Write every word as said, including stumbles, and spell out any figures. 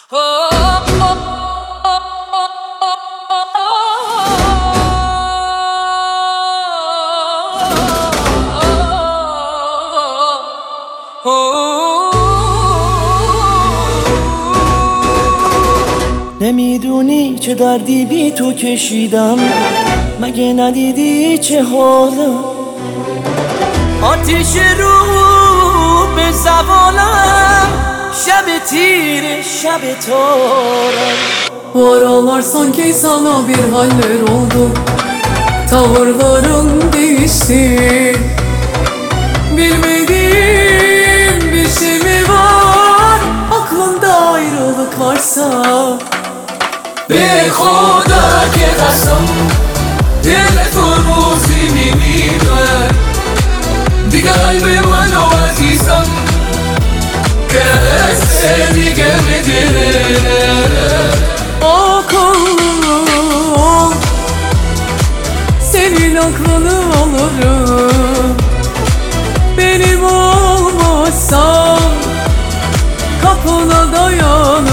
نمیدونی چه دردی بی تو کشیدم، مگه ندیدی چه حالم؟ آتیش رو به زبانم، şeb tire şeb taren. Bu aralar sanki sana bir haller oldu, tavırların değişti. Bilmediğim bir şey mi var, aklında ayrılık varsa? به خدا که قسم دل تو روزی میمیره، دیگه قلب منو عزیزم که حس دیگه میگیره. Akıllı ol, senin aklını alırım. Benim olmazsa kapına dayan.